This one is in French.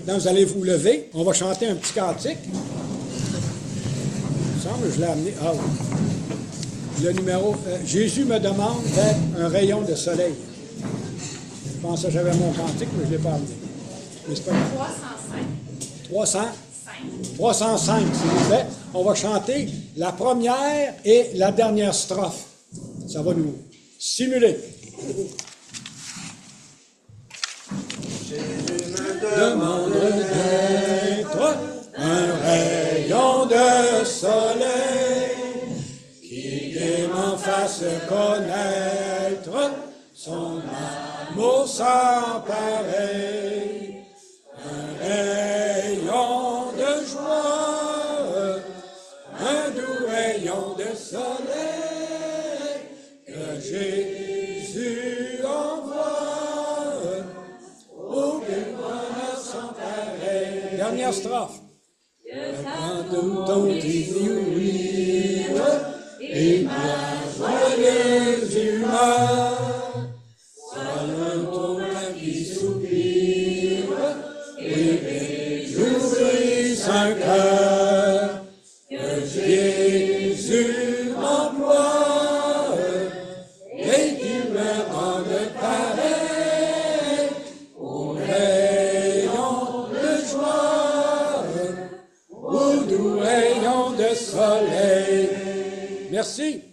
Donc, vous allez vous lever. On va chanter un petit cantique. Il me semble que je l'ai amené. Ah oui. Le numéro. Jésus me demande d'être un rayon de soleil. Je pensais que j'avais mon cantique, mais je ne l'ai pas amené. Mais c'est pas grave. 305. 305, s'il vous plaît. On va chanter la première et la dernière strophe. Ça va nous stimuler. Jésus me demande d'être un rayon de soleil qui m'en fasse connaître son amour sans pareil. Un rayon de joie, un doux rayon de soleil que Jésus envoie au bonheur sans pareil. Dernière strophe. Quand ton inouïe et ma joyeuse humeur, soit ton qui soupire et j'oublie un cœur que Jésus m'emploie et qui me rende pareil au rayon de joie, au doux rayon de soleil. Merci.